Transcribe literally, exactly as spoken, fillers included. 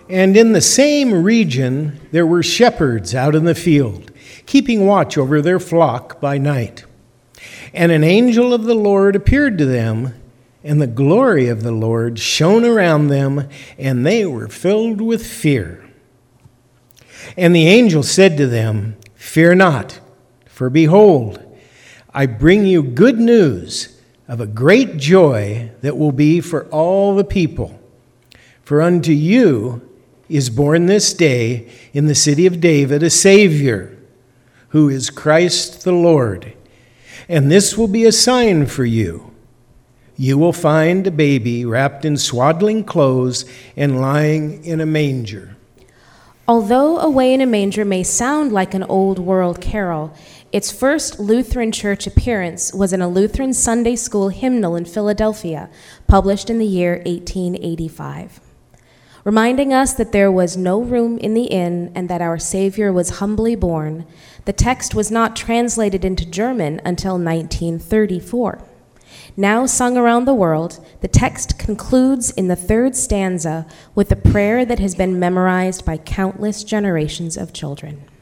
And in the same region there were shepherds out in the field, keeping watch over their flock by night. And an angel of the Lord appeared to them, and the glory of the Lord shone around them, and they were filled with fear. And the angel said to them, "Fear not, for behold, I bring you good news of a great joy that will be for all the people. For unto you is born this day in the city of David a Savior, who is Christ the Lord. And this will be a sign for you. You will find a baby wrapped in swaddling clothes and lying in a manger." Although Away in a Manger may sound like an old world carol, its first Lutheran church appearance was in a Lutheran Sunday school hymnal in Philadelphia, published in the year eighteen eighty-five. Reminding us that there was no room in the inn and that our Savior was humbly born, the text was not translated into German until nineteen thirty-four. Now sung around the world, the text concludes in the third stanza with a prayer that has been memorized by countless generations of children.